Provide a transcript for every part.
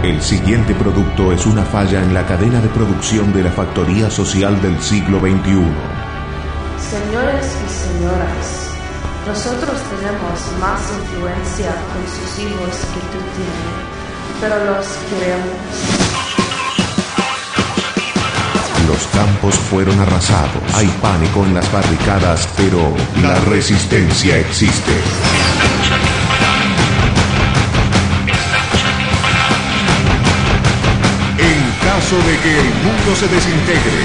El siguiente producto es una falla en la cadena de producción de la factoría social del siglo XXI. Señores y señoras, nosotros tenemos más influencia con sus hijos que tú tienes, pero los queremos. Los campos fueron arrasados. Hay pánico en las barricadas, pero la resistencia existe. En caso de que el mundo se desintegre,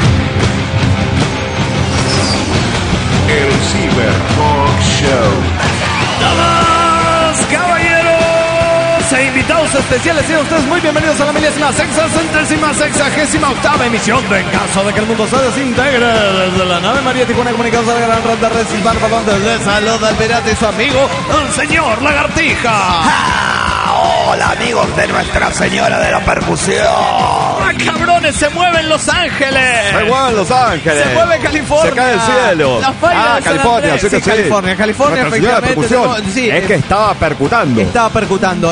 el Cyber Talk Show. ¡Damas, caballeros e invitados especiales! Sean ustedes muy bienvenidos a la 1068ª emisión de En caso de que el mundo se desintegre, desde la nave María Tijuana, comunicados a la gran red de red hispana, para donde les saluda el pirata y su amigo, el señor Lagartija. ¡Ah! Hola, amigos de Nuestra Señora de la Percusión. ¡Ah, cabrones! Se mueven Los Ángeles. Se mueven Los Ángeles. Se mueve California. Se cae el cielo. La falla de California, San Andrés. sí que sí. California, Nuestra Señora de la Percusión. sí, es que estaba percutando. Estaba percutando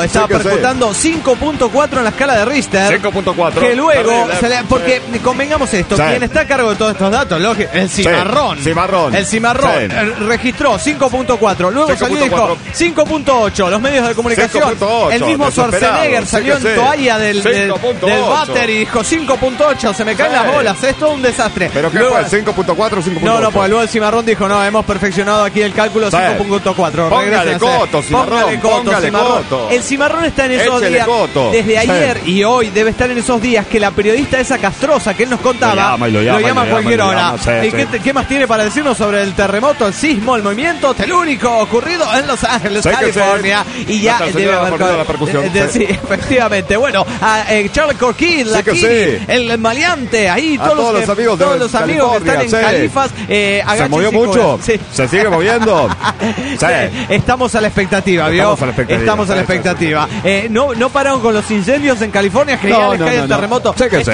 5.4 en la escala de Richter. 5.4. Que luego, terrible. porque convengamos esto, Sí. quien está a cargo de todos estos datos, el cimarrón. Cimarrón. El cimarrón Sí. Registró 5.4. Luego salió y dijo 5.8. Los medios de comunicación. 5.8, El mismo Schwarzenegger sí salió que sí. en toalla del 5.8. váter y dijo 5.8. Se me caen las bolas. Es todo un desastre. ¿Pero qué Luego, fue? ¿5.4 o 5.8? No, pues luego el cimarrón dijo, no, hemos perfeccionado aquí el cálculo 5.4. Póngale coto, cimarrón. Póngale coto. El cimarrón está en esos Échele días, coto. desde ayer y hoy debe estar en esos días que la periodista esa castrosa que él nos contaba, Lo llama a cualquier hora. ¿Y sí. qué más tiene para decirnos sobre el terremoto, el sismo, el movimiento telúrico ocurrido en Los Ángeles, Sí que California? Y ya Nuestra debe Señora haber... de la Percusión. Sí, efectivamente. Bueno, a Charlie Corkin, la que Kini, sí. el maleante, ahí A todos los amigos de todos los amigos que están en California, Califas, ¿Se agáchense movió y mucho? cobran. Sí. ¿Se sigue moviendo? Sí. Estamos a la expectativa, ¿vio? Estamos a la expectativa. Estamos a la expectativa. No pararon con los incendios en California, que ya les cae el terremoto. Sí que sí,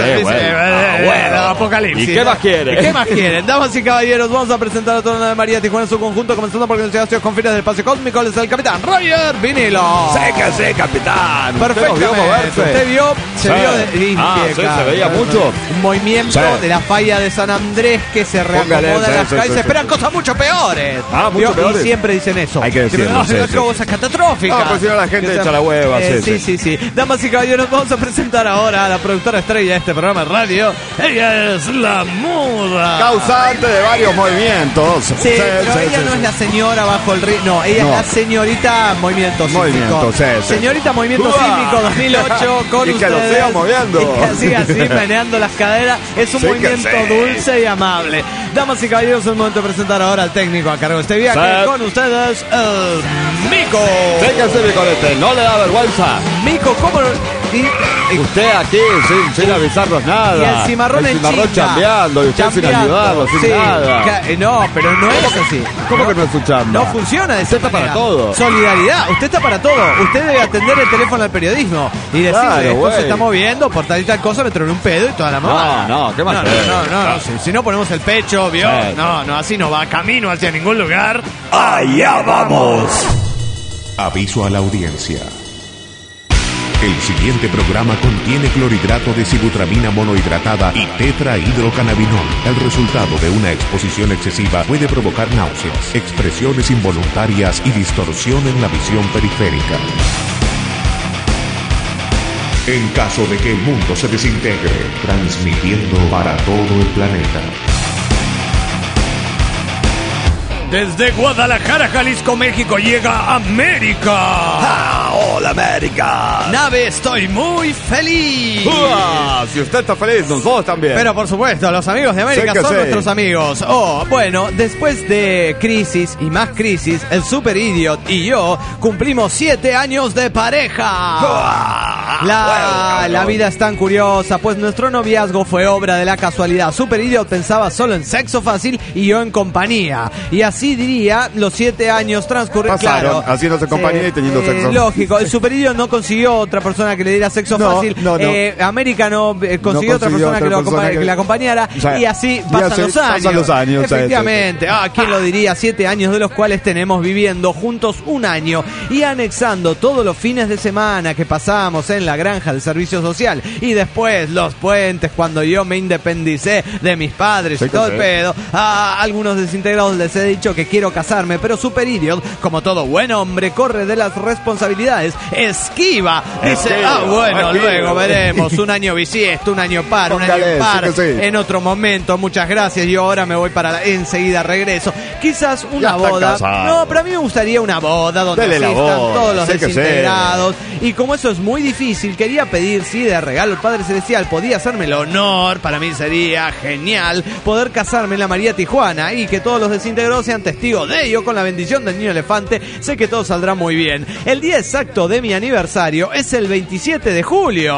Bueno, apocalipsis. ¿Y qué más quieren? ¿Qué más quieren? Damas y caballeros, vamos a presentar a toda la María Tijuana en su conjunto, comenzando por el con fines del espacio cósmico. Es el capitán Roger Vinilo. Sí que sí, capitán. Perfecto. Usted vio, se vio de sí, se veía mucho. un movimiento de la falla de San Andrés que se reacomoda en las calles. Se esperan cosas mucho peores. Mucho peores. Y siempre dicen eso. Hay que decirlo, No, sí, sí. cosas catastróficas. No, pues si no la gente echa la hueva. Sí. Damas y caballeros, vamos a presentar ahora a la productora estrella de este programa de radio. Ella es la muda. Causante de varios movimientos. Sí, pero ella no es la señora bajo el río. No, ella es la señorita movimiento sísmico. Movimiento, sí. Señorita movimiento sísmico 2008 con Y ustedes. que lo siga moviendo. Y que siga así, meneando las caderas. Es un Sí que movimiento sí. dulce y amable. Damas y caballeros, es el momento de presentar ahora al técnico a cargo de este viaje. Sí. Con ustedes, el Mico. Déjense con este, no le da vergüenza. Mico, ¿cómo no? Usted aquí sin avisarnos nada. Y el cimarrón en chinga. chambeando y usted sin ayudarlo, sin nada. No, pero no es así. ¿Cómo que no es su chamba? No funciona de esa Usted está manera. para todo. Solidaridad, usted está para todo. Usted debe atender el teléfono al periodismo y decirle, Claro, esto güey. se está moviendo por tal y tal cosa, me troné un pedo y toda la mamá. No, ¿qué más No, querés? no. Si no ponemos el pecho, ¿vio? Sí. No, así no va camino hacia ningún lugar. ¡Allá vamos! Aviso a la audiencia. El siguiente programa contiene clorhidrato de sibutramina monohidratada y tetrahidrocannabinol. El resultado de una exposición excesiva puede provocar náuseas, expresiones involuntarias y distorsión en la visión periférica. En caso de que el mundo se desintegre, transmitiendo para todo el planeta. Desde Guadalajara, Jalisco, México, llega América. ¡Hola, América! Nave, estoy muy feliz. Si usted está feliz, nosotros también. Pero por supuesto, los amigos de América Sí que son sí. nuestros amigos. Bueno, después de crisis y más crisis, el Super Idiot y yo cumplimos 7 años de pareja. La vida es tan curiosa, pues nuestro noviazgo fue obra de la casualidad. Super Idiot pensaba solo en sexo fácil y yo en compañía. Y así diría, los 7 años transcurrieron. Pasaron, Claro, haciéndose compañía y teniendo sexo. Lógico, el Super Idiot no consiguió otra persona que le diera sexo No, fácil. no. América no consiguió otra persona que la acompañara. O sea, Y así y pasan así los años. pasan los años, Efectivamente. ¿Quién lo diría? 7 años de los cuales tenemos viviendo juntos un año y anexando todos los fines de semana que pasamos en en la granja del servicio social. Y después los puentes, cuando yo me independicé de mis padres y todo el pedo. A algunos desintegrados les he dicho que quiero casarme, pero Super Idiot, como todo buen hombre, corre de las responsabilidades, esquiva. Dice, luego veremos. Un año bisiesto, un año par, un año par. En otro momento, muchas gracias. Yo ahora me voy enseguida regreso. Quizás una boda. No, pero a mí me gustaría una boda donde asistan todos los desintegrados. Y como eso es muy difícil, quería pedir si de regalo el Padre Celestial podía hacerme el honor. Para mí sería genial poder casarme en la María Tijuana y que todos los desintegrados sean testigos de ello con la bendición del niño elefante. Sé que todo saldrá muy bien. El día exacto de mi aniversario es el 27 de julio.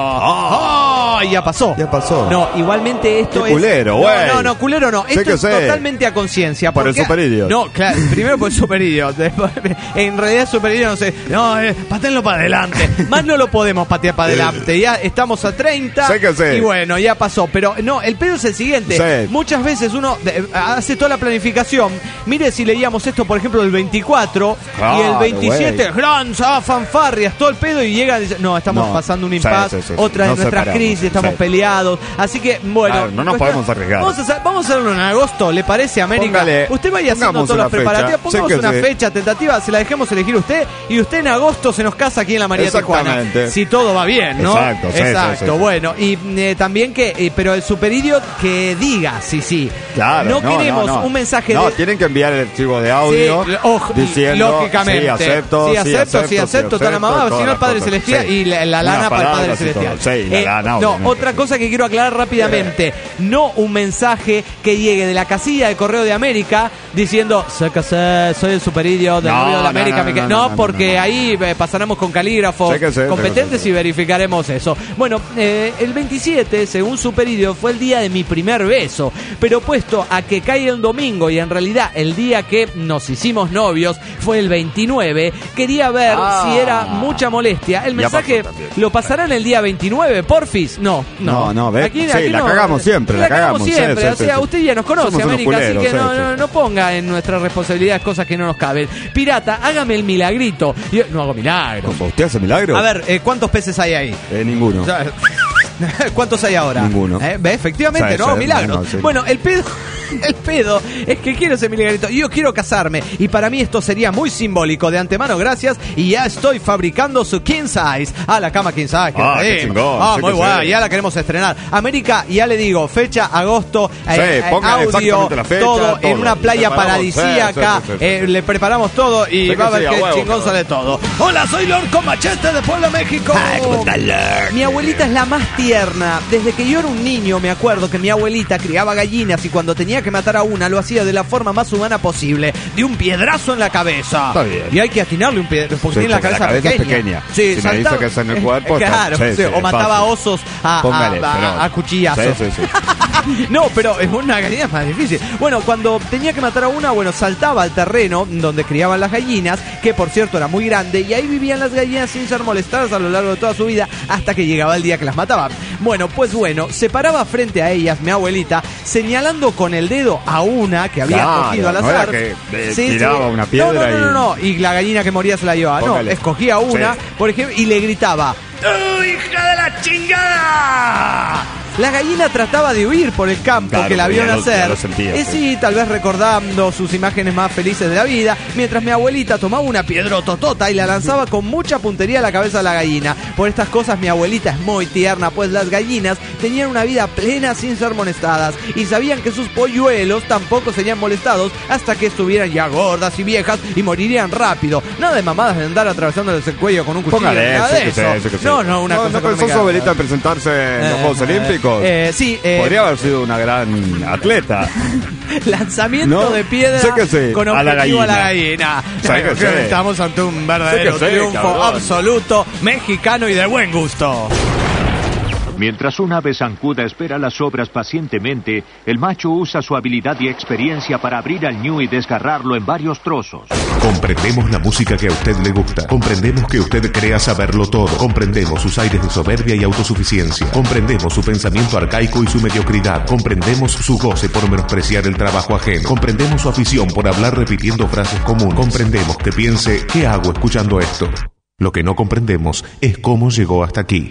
Ya pasó. No, igualmente esto es... culero, güey. No, culero no. Esto es totalmente a conciencia. Por el Super Idiot. No, claro, primero por el Super Idiot. En realidad Super Idiot no sé. No, patéenlo para adelante. Más no lo podemos patear para adelante. Ya estamos a 30. Sé que sí. Y bueno, ya pasó. Pero no, el pedo es el siguiente. Sí. Muchas veces uno hace toda la planificación. Mire si leíamos esto, por ejemplo, el 24 y el 27. Fanfarrias, todo el pedo. Y llega y dice, no, estamos pasando un impasse. Otra de nuestras crisis, estamos peleados. Así que, bueno. No nos podemos arriesgar. Vamos a hacerlo en agosto, ¿le parece, América? Usted vaya haciendo todos los preparativos. Pongamos una fecha tentativa, se la dejemos elegir usted. Y usted en agosto se nos casa aquí en la María Tijuana. Si todo va bien, ¿no? Exacto. Sí. Bueno, y también pero el Super Idiot que diga, sí. Claro, no queremos un mensaje No, tienen que enviar el archivo de audio diciendo, lógicamente. Sí, acepto, toda la mamá, si no el Padre Celestial y la lana para el Padre Celestial. Sí, la lana. No, otra cosa que quiero aclarar rápidamente. No un mensaje que llegue de la casilla de Correo de América diciendo, soy el Super Idiot del Correo de América. Porque ahí pasaremos con calígrafos competentes y verificaremos eso. Bueno, el 27, según Super Idiot, fue el día de mi primer beso. Pero puesto a que cae el domingo y en realidad el día que nos hicimos novios fue el 29, quería ver si era mucha molestia. El mensaje lo pasarán el día 29, porfis. No. Aquí la cagamos siempre. O sea, usted ya nos conoce, América, así que no ponga en nuestras responsabilidades cosas que no nos caben. Pirata, hágame el milagrito. Yo no hago milagros. ¿Usted hace milagros? A ver, ¿cuántos peces hay ahí? Ninguno. ¿Cuántos hay ahora? Ninguno. ¿Ve? Efectivamente, no, milagros. Bueno, el pedo es que quiero ese milagrito. Yo quiero casarme. Y para mí esto sería muy simbólico. De antemano, gracias. Y ya estoy fabricando su King Size. La cama King Size. Qué chingón. Muy buena. Ya la queremos estrenar. América, ya le digo, fecha, agosto. Audio, la fecha, todo en una playa paradisíaca. Le preparamos todo y va a ver qué chingón sale todo. Hola, soy Lord con Machete de Puebla, México. Mi abuelita es la más tierna. Desde que yo era un niño me acuerdo que mi abuelita criaba gallinas y cuando tenía que matar a una lo hacía de la forma más humana posible, de un piedrazo en la cabeza. Está bien. Y hay que atinarle un piedrazo porque tiene la cabeza pequeña. Sí, si me dice que es en el cuerpo, claro, o mataba osos a cuchillazos. Sí. No, pero es una gallina más difícil. Bueno, cuando tenía que matar a una, saltaba al terreno donde criaban las gallinas, que por cierto era muy grande, y ahí vivían las gallinas sin ser molestadas a lo largo de toda su vida, hasta que llegaba el día que las mataba. Se paraba frente a ellas, mi abuelita, señalando con el dedo a una que había cogido al azar. Tiraba una piedra no. Y la gallina que moría se la llevaba. Póngale. No, escogía una, por ejemplo, y le gritaba: ¡tú, hija de la chingada! La gallina trataba de huir por el campo que la vio nacer. Sí, tal vez recordando sus imágenes más felices de la vida, mientras mi abuelita tomaba una piedrototota y la lanzaba con mucha puntería a la cabeza de la gallina. Por estas cosas mi abuelita es muy tierna, pues las gallinas tenían una vida plena sin ser molestadas y sabían que sus polluelos tampoco serían molestados hasta que estuvieran ya gordas y viejas y morirían rápido. Nada de mamadas de andar atravesándoles el cuello con un cuchillo. Nada de eso. Una cosa que pensó su abuelita en presentarse en los Juegos Olímpicos. Podría haber sido una gran atleta. Lanzamiento de piedra con objetivo a la gallina. Estamos ante un verdadero triunfo absoluto, mexicano y de buen gusto. Mientras un ave zancuda espera las obras pacientemente, el macho usa su habilidad y experiencia para abrir al ñu y desgarrarlo en varios trozos. Comprendemos la música que a usted le gusta. Comprendemos que usted crea saberlo todo. Comprendemos sus aires de soberbia y autosuficiencia. Comprendemos su pensamiento arcaico y su mediocridad. Comprendemos su goce por menospreciar el trabajo ajeno. Comprendemos su afición por hablar repitiendo frases comunes. Comprendemos que piense, ¿qué hago escuchando esto? Lo que no comprendemos es cómo llegó hasta aquí.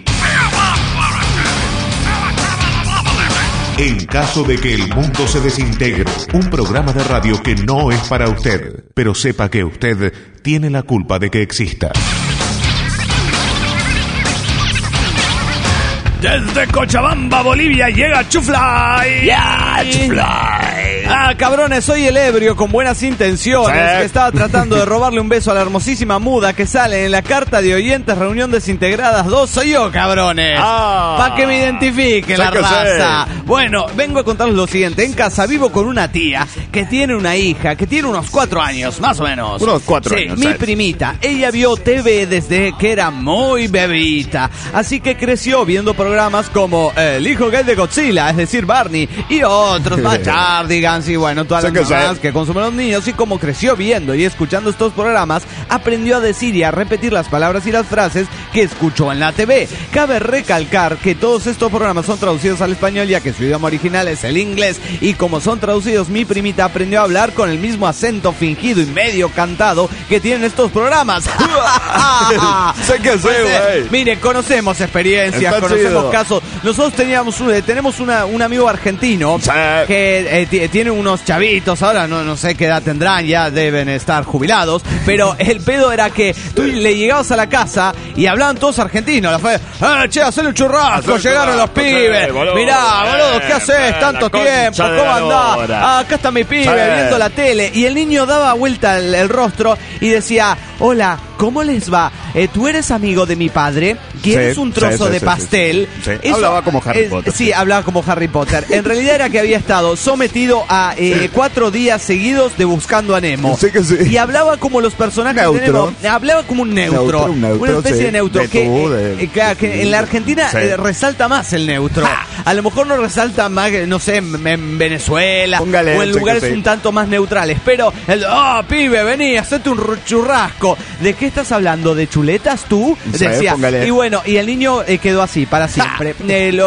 En caso de que el mundo se desintegre, un programa de radio que no es para usted, pero sepa que usted tiene la culpa de que exista. Desde Cochabamba, Bolivia, llega Chufly. ¡Ya, Chufly! Ah, cabrones, soy el ebrio con buenas intenciones que estaba tratando de robarle un beso a la hermosísima muda que sale en la carta de oyentes Reunión Desintegradas 2. Soy yo, cabrones. Para que me identifique la raza. Bueno, vengo a contarles lo siguiente. En casa vivo con una tía que tiene una hija que tiene unos 4 años, más o menos. Unos 4 años. Mi primita. Ella vio TV desde que era muy bebita. Así que creció viendo programas como El hijo gay de Godzilla, es decir, Barney, y otros, Machardigans y bueno, todas las cosas que consumen los niños. Y como creció viendo y escuchando estos programas, aprendió a decir y a repetir las palabras y las frases que escuchó en la TV. Cabe recalcar que todos estos programas son traducidos al español, ya que su idioma original es el inglés, y como son traducidos, mi primita aprendió a hablar con el mismo acento fingido y medio cantado que tienen estos programas. Mire, conocemos experiencias, conocemos casos. Nosotros tenemos un amigo argentino que tiene unos chavitos, ahora no sé qué edad tendrán, ya deben estar jubilados, pero el pedo era que tú le llegabas a la casa y hablaban todos argentinos. Che, hacele un churrasco, llegaron los pibes. Mirá, boludo, ¿qué haces? Tanto tiempo, ¿cómo andás? Acá está mi pibe viendo la tele. Y el niño daba vuelta el rostro y decía: hola, ¿cómo les va? ¿Tú eres amigo de mi padre? ¿Quieres un trozo de pastel? Sí. Hablaba como Harry Potter. Sí, hablaba como Harry Potter. En realidad era que había estado sometido a 4 días seguidos de Buscando a Nemo. Sí. Y hablaba como los personajes de Nemo. Hablaba como un neutro. Una especie de neutro. Que en la Argentina resalta más el neutro. A lo mejor no resalta más, no sé, en Venezuela. Póngale, o en lugares un tanto más neutrales. Pero, pibe, vení, hacete un churrasco. ¿De qué estás hablando? ¿De chuletas tú? Decía. Póngale. Y bueno, y el niño quedó así para siempre.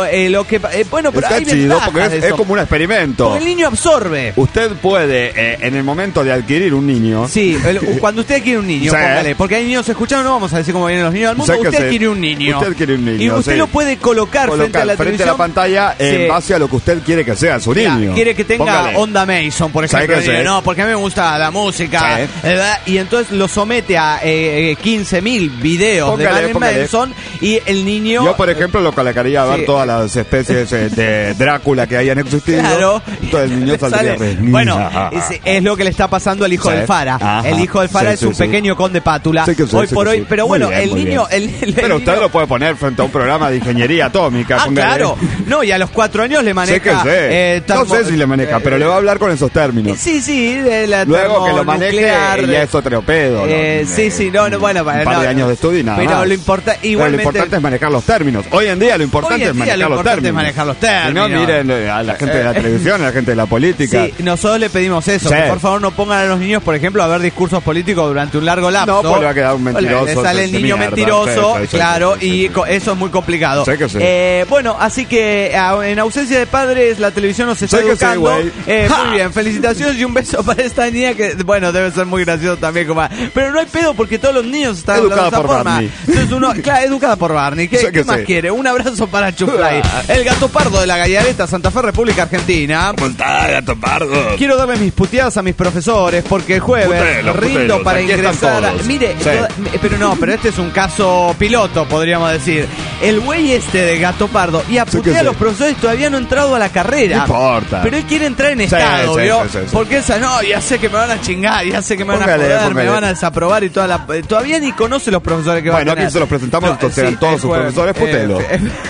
Bueno, pero está hay chido porque es como un experimento. Porque el niño absorbe. Usted puede, en el momento de adquirir un niño. Sí, cuando usted adquiere un niño, póngale. Porque hay niños escuchando, no vamos a decir cómo vienen los niños al mundo. Usted adquiere un niño. Y usted lo puede colocar frente a la televisión. Frente a la pantalla en base a lo que usted quiere que sea su niño. Quiere que tenga onda Mason, por ejemplo. No, porque a mí me gusta la música. Y entonces lo somete a 15.000 videos de Marilyn Manson y el niño... Yo, por ejemplo, lo colocaría a ver todas las especies de Drácula que hayan existido. Claro. Entonces el niño saldría bueno, es lo que le está pasando al hijo del Fara. El hijo del Fara es un pequeño conde Pátula. Hoy por hoy. Pero bueno, el niño... Pero usted lo puede poner frente a un programa de ingeniería atómica. Claro. No, y a los 4 años le maneja... no sé si le maneja, pero le va a hablar con esos términos. Sí, de la luego que lo maneje ya es otro pedo. Bueno, un par de años de estudio y nada pero más. lo importante es manejar los términos. Hoy en día lo importante es manejar los términos. Si no, miren a la gente de la televisión, a la gente de la política. Sí, nosotros le pedimos eso, que por favor no pongan a los niños, por ejemplo, a ver discursos políticos durante un largo lapso. No, pues le va a quedar un mentiroso. Le sale el niño mentiroso, claro, y eso es muy complicado. Bueno, así que en ausencia de padres, la televisión nos está educando. Muy bien, felicitaciones y un beso para esta niña que, bueno, debe ser muy gracioso también. Pero no hay pedo porque todos los niños están hablando de esa forma. Entonces educada por Barney. ¿Qué más quiere? Un abrazo para Chuflay, el gato pardo de la Gallareta, Santa Fe, República Argentina. ¿Cómo está, gato pardo? Quiero darle mis puteadas a mis profesores porque el jueves rindo para ingresar. Mire, pero este es un caso piloto, podríamos decir. El güey de gato pardo y a putear a los profesores todavía no ha entrado a la carrera. No importa. Pero él quiere entrar en estado, ¿vio? Porque ya sé que me van a chingar, ya sé que me van a joder, me van a desaprobar y todavía ni conoce los profesores que van a tener. Bueno, aquí se los presentamos, entonces eran todos sus profesores, putelo.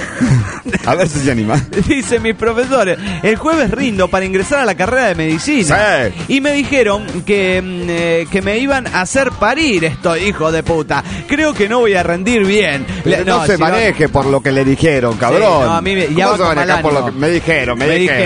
A ver si se anima. Dice mis profesores, el jueves rindo para ingresar a la carrera de medicina. Y me dijeron que me iban a hacer parir estos hijos de puta. Creo que no voy a rendir bien. No se maneje por lo que le dijeron, cabrón. A mí ya se maneja por lo que me dijeron.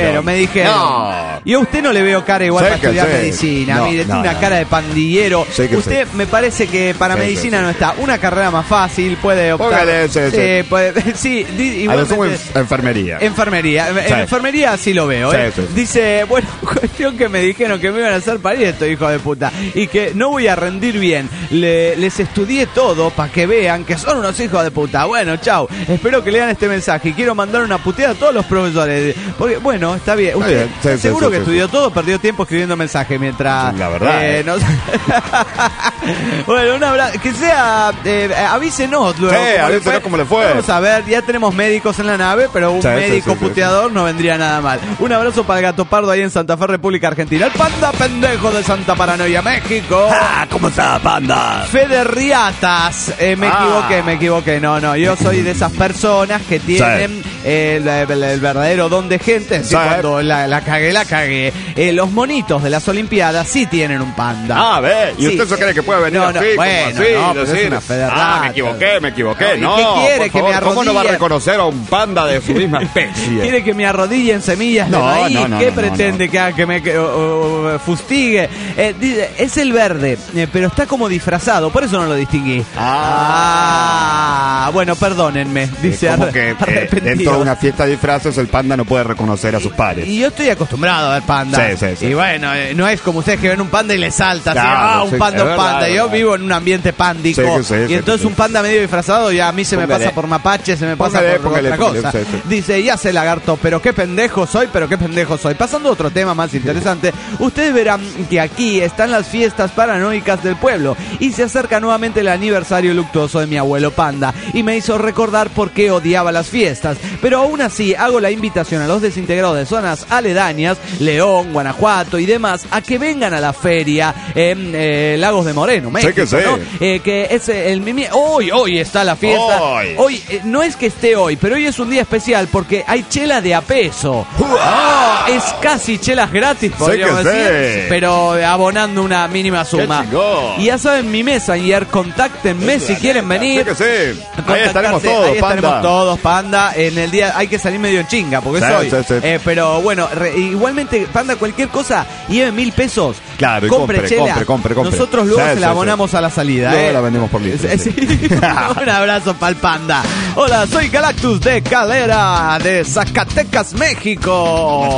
No. Y a usted no le veo cara igual para estudiar medicina. Mire, tiene una cara de pandillero. Usted me parece que para medicina no está. Una carrera más fácil, puede optar Póngale, sí, a lo sumo enfermería. Enfermería. En enfermería sí lo veo, Sí. Dice, bueno, cuestión que me dijeron que me iban a hacer parir estos hijos de puta y que no voy a rendir bien. Les estudié todo para que vean que son unos hijos de puta. Bueno, chau. Espero que lean este mensaje y quiero mandar una puteada a todos los profesores. Porque, bueno, está bien. Usted seguro que estudió todo, perdió tiempo escribiendo mensajes mientras... La verdad. Bueno, un abrazo. Que sea... avísenos luego. Avísenos cómo le fue. Vamos a ver, ya tenemos médicos en la nave, pero un médico puteador no vendría nada mal. Un abrazo para el Gato Pardo ahí en Santa Fe, República Argentina. El panda pendejo de Santa Paranoia, México. ¿Cómo está, panda? Fede Riatas. Me equivoqué. No, yo soy de esas personas que tienen el verdadero don de gente. Es decir, cuando la cagué. Los monitos de las Olimpiadas sí tienen un panda. ¿Y usted eso cree que puede venir así? Pero es una Fede Riatas. Me equivoqué. No, ¿qué quiere? Que me arrodille. ¿Cómo no va a reconocer a un panda de su misma especie? ¿Quiere que me arrodille en semillas de maíz? ¿Qué pretende que haga? Que me fustigue. Es el verde, pero está como disfrazado, por eso no lo distinguí. Bueno, perdónenme, dice como que dentro de una fiesta de disfraces el panda no puede reconocer a sus pares. Y yo estoy acostumbrado a ver panda. Sí. Y bueno, no es como ustedes que ven un panda y les salta. Claro, un panda. Yo vivo en un ambiente pándico. Y entonces un panda medio disfrazado ya a mí se me pasa por mapache, se me pasa por otra cosa. Dice, ya sé, lagarto, pero qué pendejo soy. Pasando a otro tema más interesante, ustedes verán que aquí están las fiestas paranoicas del pueblo y se acerca nuevamente el aniversario luctuoso de mi abuelo panda y me hizo recordar por qué odiaba las fiestas, pero aún así hago la invitación a los desintegrados de zonas aledañas, León, Guanajuato y demás, a que vengan a la feria en Lagos de Moreno, México, ¿no? Que es hoy está la fiesta. Hoy no es que esté hoy, pero hoy es un día especial porque hay chela de a peso. Es casi chelas gratis, podríamos decir, pero abonando una mínima suma. Y ya saben, mi Messenger, contáctenme si quieren venir. Ahí estaremos todos, panda. En el día hay que salir medio en chinga, porque es hoy. Pero bueno, igualmente, panda, cualquier cosa, lleve 1.000 pesos. Claro, compre chela. Nosotros luego se la abonamos a la salida. Luego la vendemos por litro. Un abrazo para el panda. Hola, soy Galactus de Calera, de Zacatecas, México.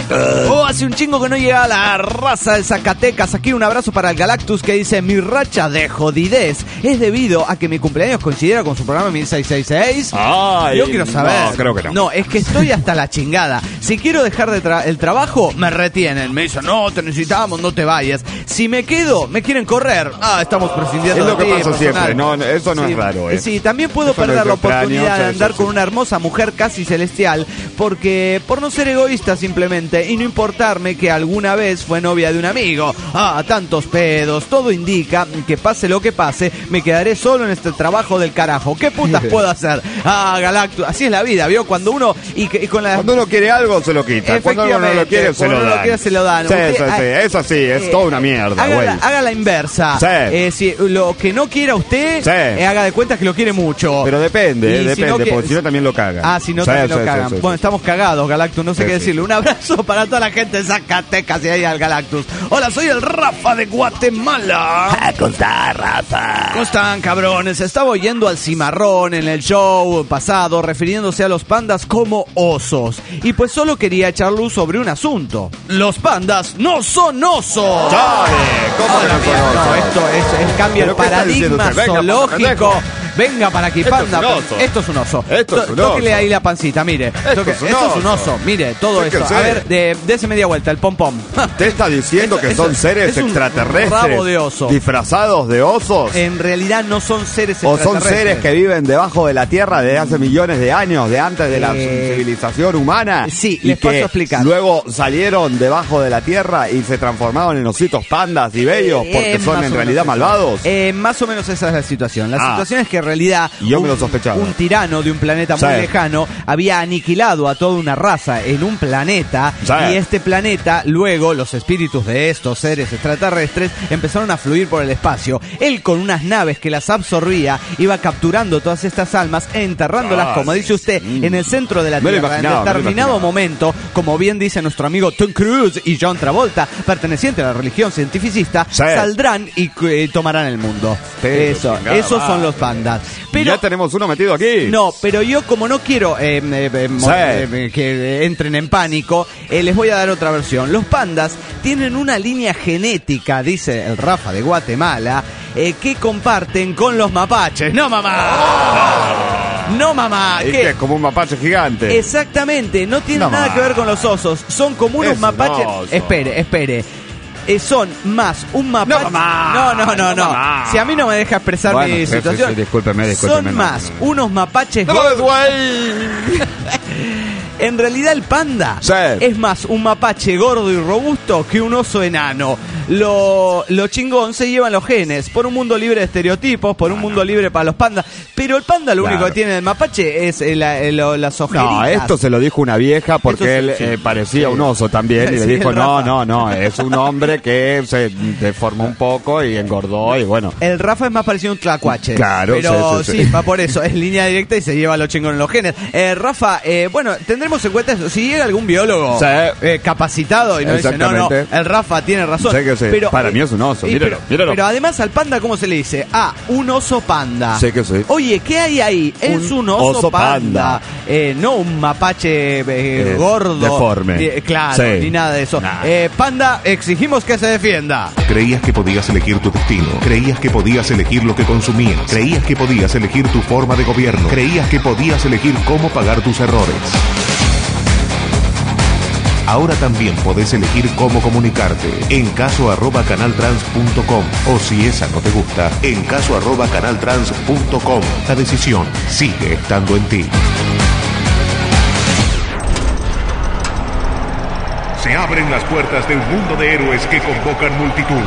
Hace un chingo que no llega la raza de Zacatecas. Aquí un abrazo para el Galactus que dice: mi racha de jodidez es debido a que mi cumpleaños coincidiera con su programa 1666. Yo quiero saber. No, creo que no. No, es que estoy hasta la chingada. Si quiero dejar el trabajo, me retienen. Me dicen, no, te necesitamos, no te vayas. Si me quedo, me quieren correr. Estamos prescindiendo de ti. Es lo que pasa siempre. No, eso no es raro. Sí, también puedo perder la oportunidad de andar con una hermosa mujer casi celestial porque por no ser egoísta simplemente y no importarme que alguna vez fue novia de un amigo. Tantos pedos. Todo indica que pase lo que pase, me quedaré solo en este trabajo del carajo. ¿Qué putas puedo hacer? Galactus, así es la vida, ¿vio? Cuando uno cuando uno quiere algo se lo quita, cuando uno no lo quiere se lo dan. Es así, es toda una mierda. Haga la inversa. Si lo que no quiera usted, haga de cuenta que lo quiere mucho. Pero depende, porque si no también lo cagan. Si no también lo cagan. Bueno, estamos cagados, Galactus, no sé qué decirle. Un abrazo para toda la gente de Zacatecas y ahí al Galactus. Hola, soy el Rafa de Guatemala. ¿Cómo está, Rafa? ¿Cómo están, cabrones? Estaba oyendo al Cimarrón en el show pasado refiriéndose a los pandas como osos. Y pues solo quería echar luz sobre un asunto. Los pandas no son osos. ¡Chale! ¿Cómo que no son osos? No, esto es cambio el paradigma zoológico. Venga para aquí, panda. Esto es un oso. Tóquele ahí la pancita, mire. Esto es un oso. Mire, todo esto. A ver, dese media vuelta, el pom-pom. ¿Te está diciendo que son seres extraterrestres rabo de oso disfrazados de osos? En realidad no son seres extraterrestres. ¿O son seres que viven debajo de la tierra desde hace millones de años, de antes de la civilización humana? Sí, les paso a explicar. Luego salieron debajo de la tierra y se transformaron en ositos pandas y bellos porque son en realidad malvados. Más o menos esa es la situación. La situación es que en realidad un tirano de un planeta muy lejano había aniquilado a toda una raza en un planeta y este planeta, luego los espíritus de estos seres extraterrestres empezaron a fluir por el espacio. Él con unas naves que las absorbía iba capturando todas estas almas e enterrándolas, como dice usted, en el centro de la Tierra. En determinado momento, como bien dice nuestro amigo Tom Cruise y John Travolta, perteneciente a la religión cientificista, saldrán y tomarán el mundo. Esos son los pandas. pandas. Pero ya tenemos uno metido aquí. No, pero yo como no quiero que entren en pánico, les voy a dar otra versión. Los pandas tienen una línea genética, dice el Rafa de Guatemala, que comparten con los mapaches. ¡No, mamá! No, mamá. Es que es como un mapache gigante. Exactamente, no tiene nada que ver con los osos. Son como unos mapaches. Espere. Son más un mapache. No. Si a mí no me deja expresar mi situación. Sí, discúlpeme. Son más unos mapaches. En realidad el panda es más un mapache gordo y robusto que un oso enano. Lo chingón se llevan los genes. Por un mundo libre de estereotipos, por un mundo libre para los pandas. Pero el panda lo único que tiene del mapache es las ojeritas. No, esto se lo dijo una vieja porque él parecía un oso también. Y le dijo, no, es un hombre que se deformó un poco y engordó y bueno. El Rafa es más parecido a un tlacuache. Claro, pero sí, va por eso. Es línea directa y se lleva lo chingón en los genes. Rafa, bueno, tendremos en cuenta eso. Si llega algún biólogo capacitado y nos dice, no, el Rafa tiene razón. Sé que pero, para mí es un oso, míralo. Pero además al panda, ¿cómo se le dice? Un oso panda. Sé que sí. Oye, ¿qué hay ahí? Es un oso panda. No un mapache gordo. Deforme. Claro, ni nada de eso. Panda, exigimos que se defienda. Creías que podías elegir tu destino. Creías que podías elegir lo que consumías. Creías que podías elegir tu forma de gobierno. Creías que podías elegir cómo pagar tus errores. Ahora también podés elegir cómo comunicarte en caso@canaltrans.com o si esa no te gusta, en caso@canaltrans.com. La decisión sigue estando en ti. Se abren las puertas de un mundo de héroes que convocan multitudes.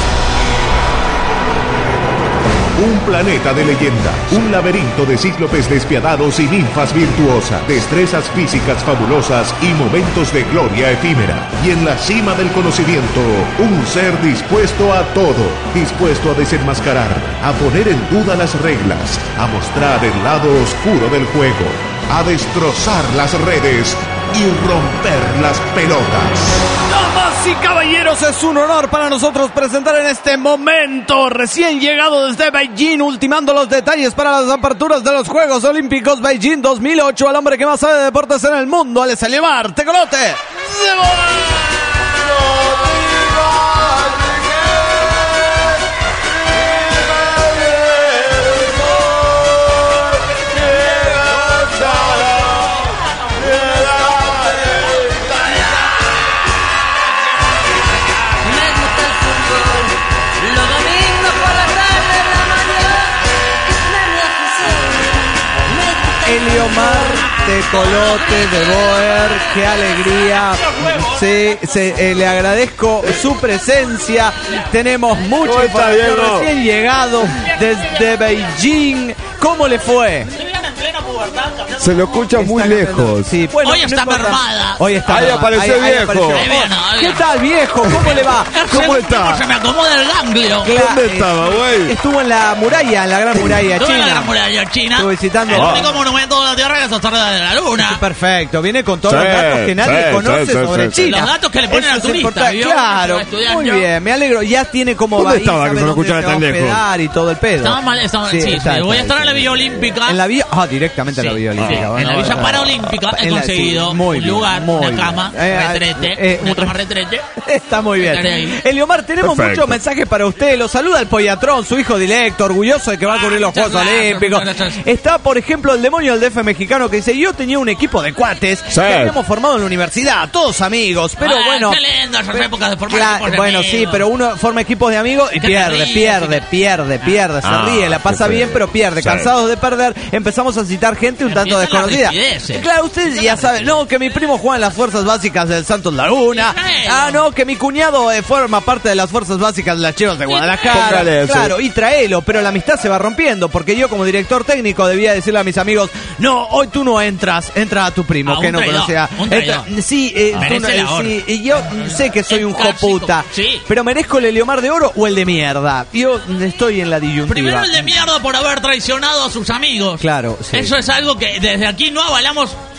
Un planeta de leyenda, un laberinto de cíclopes despiadados y ninfas virtuosas, destrezas físicas fabulosas y momentos de gloria efímera. Y en la cima del conocimiento, un ser dispuesto a todo, dispuesto a desenmascarar, a poner en duda las reglas, a mostrar el lado oscuro del juego, a destrozar las redes y romper las pelotas. Damas y caballeros, es un honor para nosotros presentar en este momento, recién llegado desde Beijing, ultimando los detalles para las aperturas de los Juegos Olímpicos Beijing 2008, al hombre que más sabe de deportes en el mundo, Alex Eliomar Tecolote. Eliomar Tecolote de Boer, qué alegría. Le agradezco su presencia. Tenemos mucha información, recién llegado desde Beijing. ¿Cómo le fue? Se lo escucha muy lejos. Sí, bueno, hoy está mermada. Ahí apareció viejo. ¿Qué tal, viejo? ¿Cómo le va? ¿Cómo está? Se me acomoda el ganglio. ¿Dónde estaba, güey? Estuvo en la muralla, en la gran muralla china. En la gran muralla china. Estuvo visitando. El único monumento de la Tierra que es la de la Luna. Perfecto. Viene con todos los datos que nadie conoce sobre China. Los datos que le ponen al turista. Claro. Muy bien. Me alegro. Ya tiene como ¿Dónde estaba que se lo escuchaba tan lejos? Y todo el pedo. Estaba mal. Sí, voy a estar en la Villa Olímpica. En la Villa. Directamente en la Villa Olímpica. En la Villa Paralímpica he conseguido un lugar, una cama, retrete. Está muy bien. Eliomar, tenemos muchos mensajes para usted. Lo saluda el Pollatrón, su hijo directo, orgulloso de que va a cubrir los Juegos Olímpicos. Está, por ejemplo, el demonio del DF mexicano que dice: yo tenía un equipo de cuates que habíamos formado en la universidad, todos amigos, pero bueno. Qué lindas esas épocas de formar equipos de bueno, amigos. sí, pero uno forma equipos de amigos y pierde. Se ríe, la pasa bien, pero pierde. Cansados de perder, empezamos a citar gente un tanto desconocida. Claro, usted ya sabe, no, que mi primo juega en las fuerzas básicas del Santos Laguna. No, que mi cuñado forma parte de las fuerzas básicas de las Chivas de Guadalajara. Claro, y tráelo, pero la amistad se va rompiendo, porque yo como director técnico debía decirle a mis amigos: no, hoy tú no entras, entra a tu primo, que no conocía. Sí, y yo sé que soy un joputa, pero ¿merezco el Eliomar de oro o el de mierda? Yo estoy en la disyuntiva. Primero el de mierda por haber traicionado a sus amigos. Claro, sí. Eso es algo que desde aquí no avalamos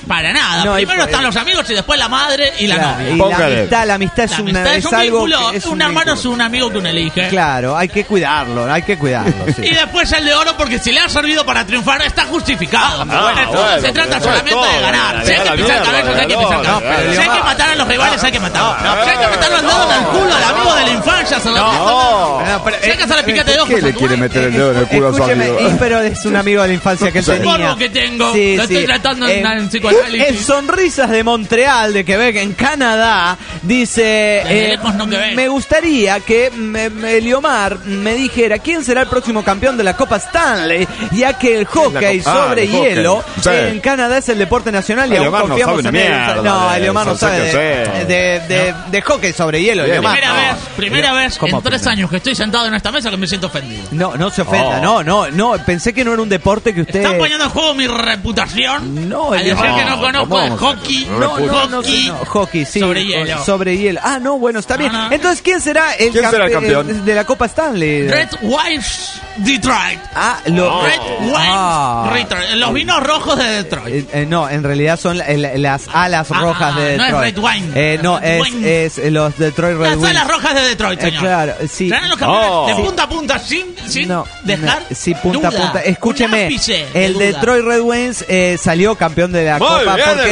Para nada. No, Primero están los amigos y después la madre y la novia. Y la amistad es un algo vínculo. que es un hermano es un amigo que uno elige. Claro, hay que cuidarlo, sí. Y después el de oro, porque si le ha servido para triunfar, está justificado. Se trata solamente de ganar. Si hay que pisar cabezas, hay que pisar cabezas. Si hay que matar a los rivales, hay que matarlos. Si hay que meterlo al dedo en el culo al amigo de la infancia, se lo si hay que hacerle piquete de ojos. ¿Qué le quiere meter el dedo en el culo a su amigo? Pero es un amigo de la infancia que él tenía. Por lo que tengo, Sí, lo estoy tratando en psicoanálisis. En Sonrisas de Montreal, de Quebec, en Canadá, dice: me gustaría que Eliomar me dijera quién será el próximo campeón de la Copa Stanley, ya que el hockey sobre hielo en Canadá es el deporte nacional y aún confiamos en él. No, Eliomar no sabe de hockey sobre hielo. Primera vez en 3 años que estoy sentado en esta mesa que me siento ofendido. No se ofenda, no, pensé que no era un deporte que usted... ¿Están poniendo en juego mi reputación? No, al decir que no conozco el hockey. Hockey, sí. Sobre hielo. Ah, no, bueno, está bien. Entonces, ¿quién será el campeón de la Copa Stanley? Red Wings Detroit. Red Wings Detroit. Los vinos rojos de Detroit. No, en realidad son las alas rojas de Detroit. No es Red Wine. Es los Detroit Red Wings. Las alas rojas de Detroit, señor. Claro, sí. ¿Serán los campeones de punta a punta sin dejar sí, punta a duda? punta. Escúcheme, el duda. Detroit Red Wings salió campeón de la Copa porque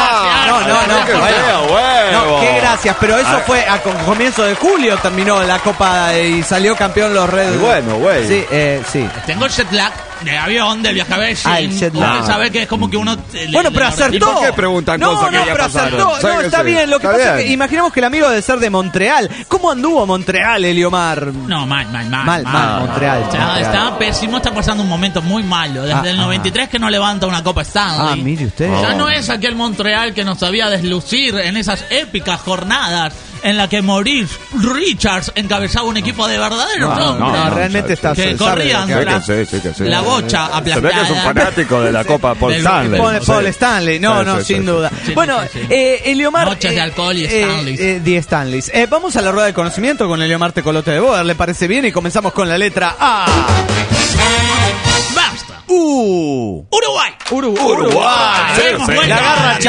No, qué gracias, pero eso fue a comienzo de julio terminó la Copa y salió campeón los Red Wings. Bueno, güey. Sí. Tengo el jet lag de avión, del viaje a Beijing. El jet lag. Saber que es como que uno... Pero acertó. ¿Y por qué preguntan cosas que ya pasaron? No, está bien. Lo que pasa es que imaginemos que el amigo debe ser de Montreal. ¿Cómo anduvo Montreal, Eliomar? No, mal. Montreal. Está pésimo, está pasando un momento muy malo. Desde el 93 que no levanta una Copa Stanley. Mire usted. Ya no es aquel Montreal que nos sabía deslucir en esas épicas jornadas en la que Maurice Richards encabezaba un equipo de verdaderos hombres. No, realmente está... Que corrían tras la bocha aplastada. Se ve que es un fanático de la Copa Paul Stanley. Paul Stanley, sin duda. Bueno, Eliomar... Noches de alcohol y Stanleys. The Stanleys. Vamos a la rueda de conocimiento con Eliomar Tecolote de Boer, ¿le parece bien? Y comenzamos con la letra A. ¡Basta! Uruguay. La garra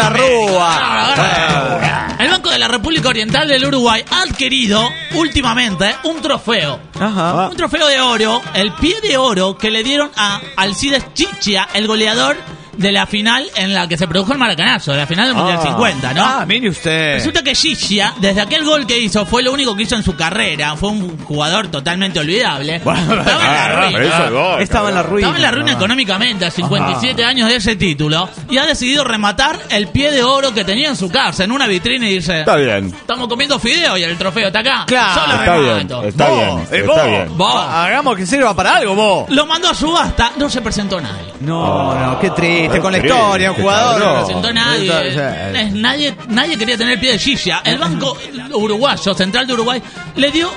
charrúa. El Banco de la República Oriental del Uruguay ha adquirido últimamente un trofeo. Un trofeo de oro, el pie de oro que le dieron a Alcides Chichia, el goleador de la final en la que se produjo el maracanazo, de la final del Mundial 50, ¿no? Mire usted. Resulta que Chichia, desde aquel gol que hizo, fue lo único que hizo en su carrera. Fue un jugador totalmente olvidable. Estaba en la ruina. Estaba en la ruina económicamente, a 57 años de ese título. Y ha decidido rematar el pie de oro que tenía en su casa, en una vitrina, y dice: está bien. Estamos comiendo fideo y el trofeo está acá. Claro. Solo está bien. Hagamos que sirva para algo, vos. Lo mandó a subasta, no se presentó nadie. No, qué triste. Con la historia, un jugador. No se presentó nadie. Nadie quería tener el pie de Chichia. El Banco Uruguayo, Central de Uruguay, le dio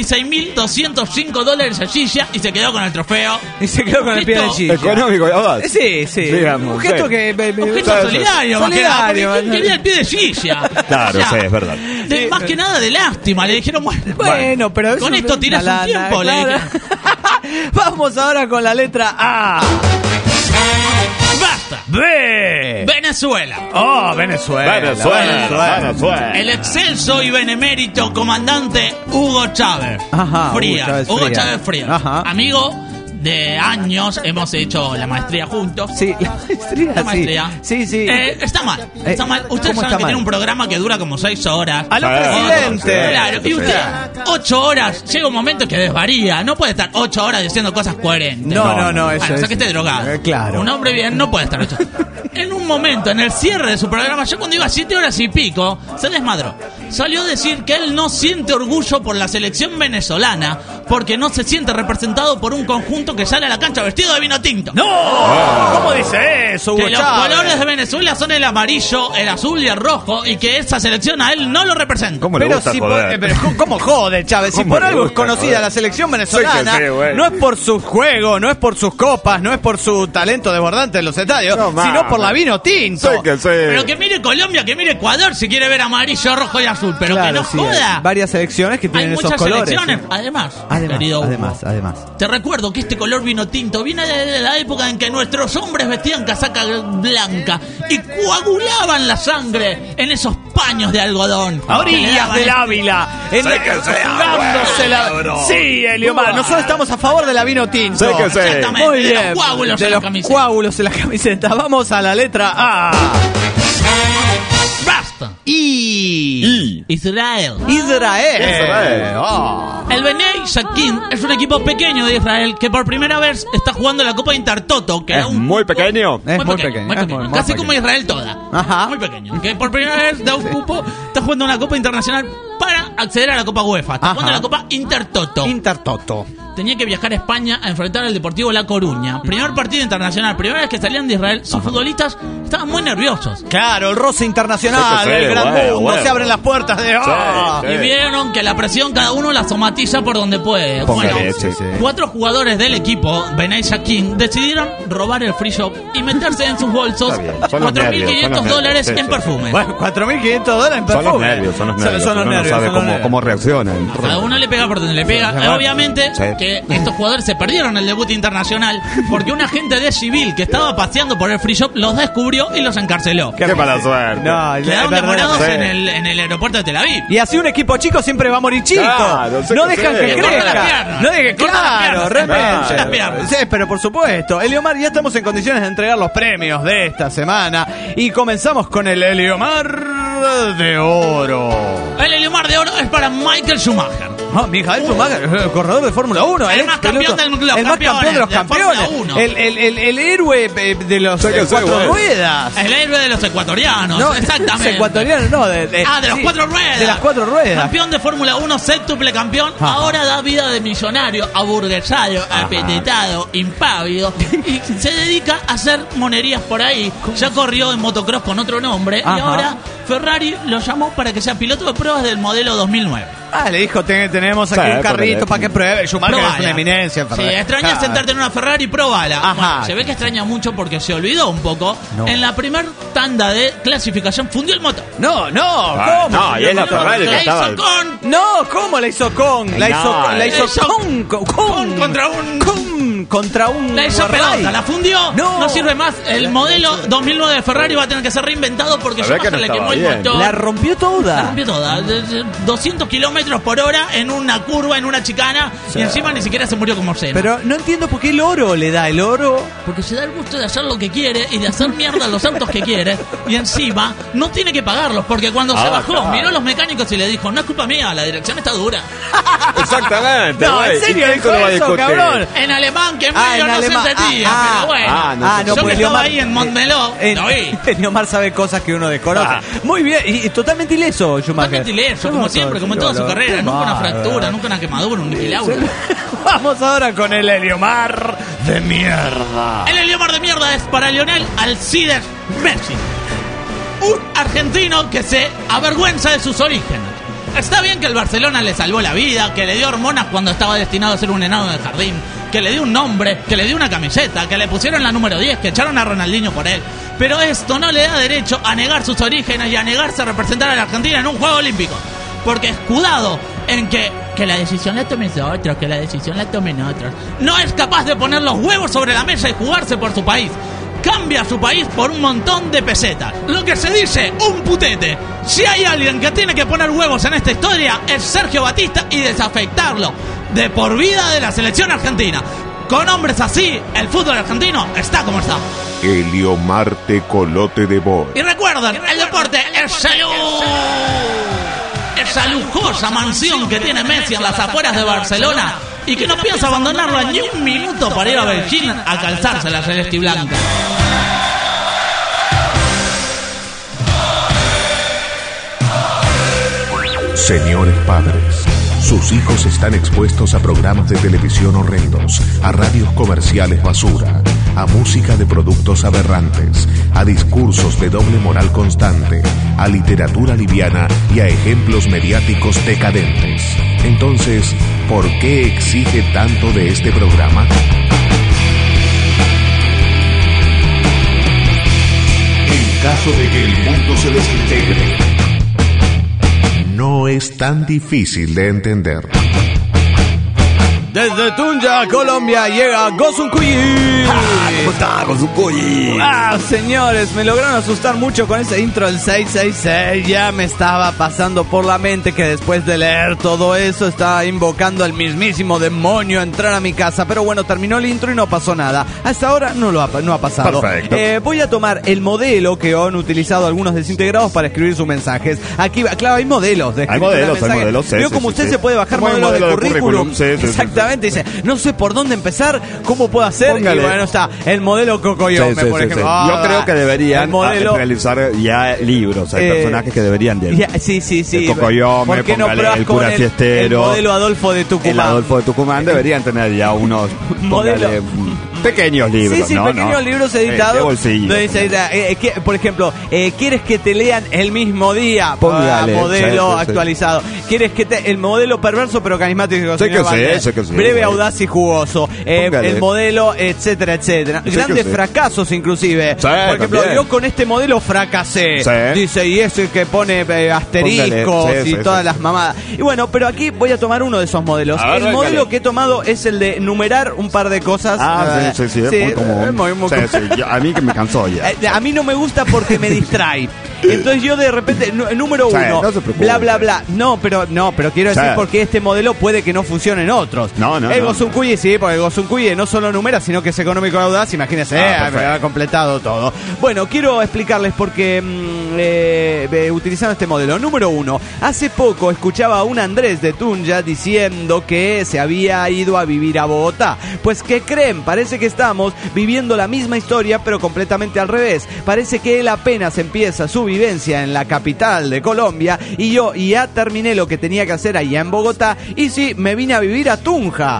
$26.205 a Chichia y se quedó con el trofeo. Y se quedó con el pie de Chichia. Económico, sí. Digamos, un gesto solidario. ¿Quién quería el pie de Chichia? Claro, es verdad. Más que nada de lástima. Le dijeron, bueno, pero con esto tirás un tiempo. Claro. Vamos ahora con la letra A. ¡Basta! B. Venezuela. Venezuela. El excelso y benemérito comandante Hugo Chávez Frías. Hugo Chávez Frías. Amigo de años, hemos hecho la maestría juntos. Sí, la maestría. Sí. Está mal. Usted sabe que tiene un programa que dura como 6 horas. ¡A lo presidente! Claro, y usted 8 horas, llega un momento que desvaría. No puede estar 8 horas diciendo cosas coherentes. No, eso o sea, que esté drogado. Claro. Un hombre bien no puede estar 8 horas. En un momento, en el cierre de su programa, yo cuando iba 7 horas y pico, se desmadró. Salió a decir que él no siente orgullo por la selección venezolana porque no se siente representado por un conjunto que sale a la cancha vestido de vino tinto. ¡No! ¿Cómo dice eso, Hugo Que los colores de Venezuela son el amarillo, el azul y el rojo, y que esa selección a él no lo representa. ¿Cómo le gusta joder? Pero ¿cómo jode, Chávez? Si por algo es conocida la selección venezolana, no es por su juego, no es por sus copas, no es por su talento desbordante en los estadios, sino por la vino tinto. Pero que mire Colombia, que mire Ecuador, si quiere ver amarillo, rojo y azul. azul, pero Claro, que no sí, joda. hay varias selecciones que Hay tienen esos muchas colores. selecciones. Además, querido Hugo, Además. te recuerdo que este color vino tinto viene de la época en que nuestros hombres vestían casaca blanca y coagulaban la sangre en esos paños de algodón. A orillas del Ávila. Jugándose la... Sí, Eliomar. Nosotros estamos a favor de la vino tinto. Sé que sé. Exactamente, Muy de bien. los coágulos De en la los camiseta. coágulos en la camiseta. Vamos a la letra A. Basta. I. Israel. Israel. Oh. El Bnei Yakin es un equipo pequeño de Israel que por primera vez está jugando la Copa Intertoto, que Es era un muy pequeño. Es muy pequeño, es muy casi pequeño. como Israel toda. Ajá. Muy pequeño. Que por primera vez da un cupo, está jugando una Copa Internacional para acceder a la Copa UEFA. Está Ajá. jugando la Copa Intertoto. Intertoto. Tenía que viajar a España a enfrentar al Deportivo La Coruña. Primer partido internacional, primera vez que salían de Israel. Sus futbolistas estaban muy nerviosos. Claro, el roce internacional, Sí que sí, el gran bueno, mundo, bueno. se abren las puertas de... ¡Ah! Sí. Y vieron que la presión cada uno la somatiza por donde puede. Póngale, Bueno, sí. 4 jugadores del equipo, Bnei Yakin, decidieron robar el free shop y meterse en sus bolsos Está bien, son los nervios, son los $4.500 nervios, sí, en sí. perfume. Bueno, $4.500 en perfume. Son los nervios, son los nervios. Son los Uno nervios, no sabe son los cómo, nervios. cómo reaccionan. Cada uno le pega por donde le pega. Sí. Obviamente Sí. que estos jugadores se perdieron el debut internacional porque un agente de civil que estaba paseando por el free shop los descubrió y los encarceló. Qué mala suerte. No, Quedaron es verdad. demorados sí. en el aeropuerto de Tel Aviv. Y así un equipo chico siempre va a morir chico. Claro, sé no que dejan sí. que Le cortan las crezca. piernas. No dejan, Le cortan las claro, piernas. realmente. Le cortan las piernas. Sí, pero por supuesto. Eliomar, ya estamos en condiciones de entregar los premios de esta semana. Y comenzamos con el Eliomar de Oro. El Eliomar de Oro es para Michael Schumacher. Ah, Michael Schumacher, el corredor de Fórmula 1. El más campeón piloto- de los el más campeón de los campeones, de campeones. Fórmula 1. El héroe de los Sé que sé, cuatro güey. ruedas. El héroe de los ecuatorianos. No, Exactamente. ecuatoriano, no. De de las sí, 4 ruedas. De las 4 ruedas. Campeón de Fórmula 1, séptuple campeón. Ajá. Ahora da vida de millonario, aburguesado, apetitado, impávido. Y se dedica a hacer monerías por ahí. Ya corrió en motocross con otro nombre. Ajá. Y ahora Ferrari lo llamó para que sea piloto de pruebas del modelo 2009. Ah, le dijo, tenemos aquí Sí, un carrito ponele. para que pruebe. Schumacher es Probala. una eminencia. en Sí, Ferrari. extraña Claro. sentarte en una Ferrari, probala. Ajá. Bueno, se ve que extraña mucho porque se olvidó un poco. No. En la primer tanda de clasificación fundió el motor. No, Ah, ¿cómo? no, y es la Ferrari que La estaba. hizo con No, ¿cómo la hizo con? La No, hizo, la hizo hizo con contra un- contra un La hizo Ferrari. pelota, la fundió, No. no sirve más. El modelo 2009 de Ferrari va a tener que ser reinventado porque Se ve que Schumacher no le quemó estaba el bien. motor. La rompió La toda. rompió toda. 200 kilómetros por hora en una curva, en una chicana. Y encima ni siquiera se murió como Senna. Pero no entiendo por qué el oro le da el oro. Porque se da el gusto de hacer lo que quiere y de hacer mierda los autos que quiere. Y encima no tiene que pagarlos. Porque cuando se bajó, claro. miró a los mecánicos y le dijo: no es culpa mía, la dirección está dura. Exactamente. No, güey. en serio ¿Y quién dijo se lo va a eso, discutir? cabrón. En alemán, que en Ah, medio en no alemán. se entendía. Ah, pero bueno. ah, no, yo pues que estaba Eliomar- ahí en Montmeló, lo vi. Eliomar sabe cosas que uno desconoce. Ah. Muy bien, y totalmente ileso, Schumacher. Totalmente ileso, como siempre, como en toda su carrera. Nunca una fractura, nunca una quemadura, un quilauro. Vamos ahora con el Eliomar de mierda. El Eliomar de mierda es para Lionel Alcides Messi. Un argentino que se avergüenza de sus orígenes. Está bien que el Barcelona le salvó la vida, que le dio hormonas cuando estaba destinado a ser un enano de jardín, que le dio un nombre, que le dio una camiseta, que le pusieron la número 10, que echaron a Ronaldinho por él. Pero esto no le da derecho a negar sus orígenes y a negarse a representar a la Argentina en un Juego Olímpico. Porque escudado en que la decisión la tomen otros, que la decisión la tomen otros, no es capaz de poner los huevos sobre la mesa y jugarse por su país. Cambia su país por un montón de pesetas. Lo que se dice, un putete. Si hay alguien que tiene que poner huevos en esta historia, es Sergio Batista y desafectarlo de por vida de la selección argentina. Con hombres así, el fútbol argentino está como está. Eliomar Tecolote de Boer. Y recuerden, el deporte es salud. Esa lujosa mansión que tiene Messi en las afueras de Barcelona y que no piensa abandonarla ni un minuto para ir a Beijing a calzarse la celeste y blanca. Señores padres, sus hijos están expuestos a programas de televisión horrendos, a radios comerciales basura, a música de productos aberrantes, a discursos de doble moral constante, a literatura liviana y a ejemplos mediáticos decadentes. Entonces, ¿por qué exige tanto de este programa? En caso de que el mundo se desintegre, no es tan difícil de entender. Desde Tunja, Colombia, llega Gosunkuyi. ¿Cómo está, Gosunkuyi? Señores, me lograron asustar mucho con ese intro del 666. Ya me estaba pasando por la mente que después de leer todo eso estaba invocando al mismísimo demonio a entrar a mi casa. Pero bueno, terminó el intro y no pasó nada. Hasta ahora no ha pasado. Perfecto. Voy a tomar el modelo que han utilizado algunos desintegrados para escribir sus mensajes. Aquí, claro, hay modelos de escribir mensajes. Sí, Veo como usted se puede bajar como modelos de currículum. Sí. Exactamente. Dice, no sé por dónde empezar, cómo puedo hacer. Póngale. Y bueno, está el modelo Cocoyome, por ejemplo. Yo creo que deberían modelo, realizar ya libros. Hay personajes que deberían de... Sí. El Cocoyome, ¿Por qué no póngale pruebas el con cura fiestero, el modelo Adolfo de Tucumán? El Adolfo de Tucumán deberían tener ya unos Modelo. pequeños libros, Sí, pequeños libros editados. De bolsillo. Por ejemplo, ¿quieres que te lean el mismo día? Póngale, Modelo sí. actualizado. ¿Quieres que el modelo perverso pero carismático? Sé que sí. Breve, audaz y jugoso. El modelo, etcétera. Grandes sí. fracasos, inclusive. Sí, por ejemplo, también. yo con este modelo fracasé. Sí. Dice, y ese que pone asteriscos y todas las mamadas. Y bueno, pero aquí voy a tomar uno de esos modelos. A ver, El modelo que he tomado es el de numerar un par de cosas. Sí, es muy común. Sí, a mí que me cansó ya. A mí no me gusta porque me distrae. Entonces yo de repente, número uno, no se preocupe. bla. No, pero quiero decir porque este modelo puede que no funcione en otros. El Gosunkuyi sí, porque el Gosunkuyi no solo numera, sino que es económico y audaz. Imagínense, me ha completado todo. Bueno, quiero explicarles porque utilizando este modelo. Número uno, hace poco escuchaba a un Andrés de Tunja diciendo que se había ido a vivir a Bogotá. Pues, ¿qué creen? Parece que estamos viviendo la misma historia, pero completamente al revés. Parece que él apenas empieza su vivencia en la capital de Colombia y yo ya terminé lo que tenía que hacer allá en Bogotá y sí, me vine a vivir a Tunja.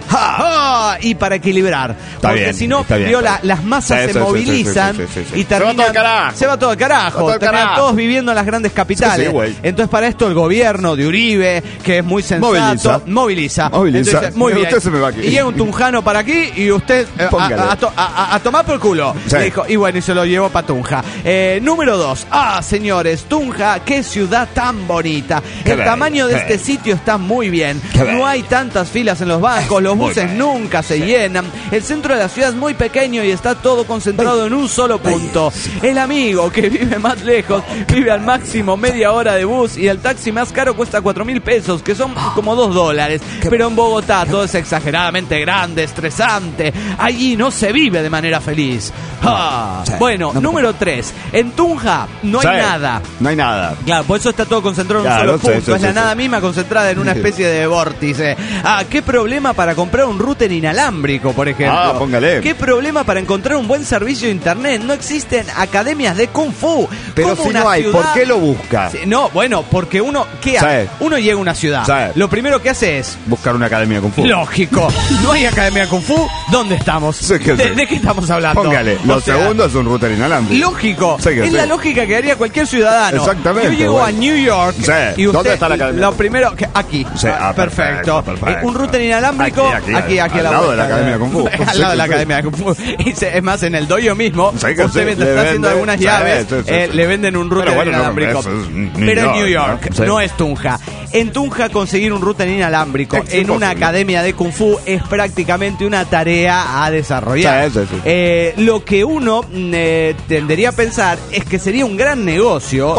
Y para equilibrar, porque si no, las masas se movilizan y terminan, se va todo al carajo. Terminan todos viviendo en las grandes capitales. Entonces, para esto el gobierno de Uribe, que es muy sensato, moviliza. Entonces, muy bien. Usted se me va aquí. Y llega un tunjano para aquí y usted a tomar por culo. Dijo, y bueno, y se lo llevó para Tunja. Número 2. Señores, Tunja, qué ciudad tan bonita. El tamaño de este sitio está muy bien. No hay tantas filas en los bancos, los buses nunca se llenan. El centro de la ciudad es muy pequeño y está todo concentrado en un solo punto. El amigo que vive más lejos vive al máximo media hora de bus y el taxi más caro cuesta 4.000 pesos, que son como $2. Pero en Bogotá todo es exageradamente grande, estresante. Allí no se vive de manera feliz. Bueno, número 3. En Tunja no hay nada. No hay nada. Claro, por eso está todo concentrado en un solo punto. Es la nada misma concentrada en una especie de vórtice. ¿Qué problema para comprar un router inalámbrico, por ejemplo? Póngale. ¿Qué problema para encontrar un buen servicio de internet? No existen academias de Kung Fu. Pero si no hay, ¿por qué lo busca? No, bueno, porque uno, ¿qué hace? Uno llega a una ciudad. Lo primero que hace es buscar una academia de Kung Fu. Lógico. No hay academia de Kung Fu. ¿Dónde estamos? ¿De qué estamos hablando? Póngale. Lo segundo es un router inalámbrico. Lógico. Es la lógica que haría cualquier ciudadano. Exactamente. Yo llego a New York y usted, ¿dónde está la academia? Lo primero que aquí. Perfecto. Un router inalámbrico aquí a la lado de la academia de Kung Fu. Al lado de la academia de Kung Fu. Es más, en el dojo mismo, usted está haciendo algunas llaves, le venden un router inalámbrico. Pero en New York, no es Tunja. En Tunja conseguir un router inalámbrico en una academia de Kung Fu es prácticamente una tarea a desarrollar. Lo que uno tendería a pensar es que sería un gran negocio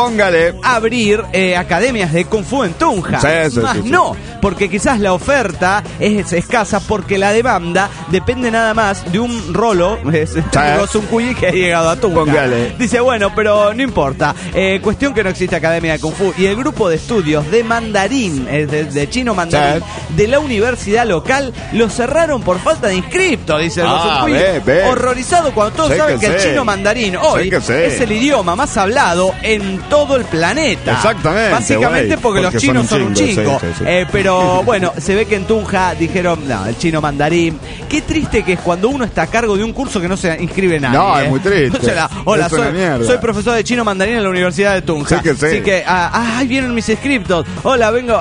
abrir academias de Kung Fu en Tunja. No, porque quizás la oferta es escasa porque la demanda depende nada más de un rolo, Gosunkuyi, que ha llegado a Tunja. Dice, bueno, pero no importa. Cuestión que no existe academia de Kung Fu. Y el grupo de estudios de mandarín, de chino mandarín, de la universidad local, lo cerraron por falta de inscriptos, dice el Gosunkuyi. Horrorizado cuando todos saben que el chino mandarín hoy es el idioma más hablado en todo el planeta. Exactamente. Básicamente porque los chinos son un chingo. Pero bueno, se ve que en Tunja dijeron, no, el chino mandarín. Qué triste que es cuando uno está a cargo de un curso que no se inscribe nadie. No, es muy triste. Hola, soy profesor de chino mandarín en la Universidad de Tunja. Así que, ahí vienen mis inscriptos. Hola, vengo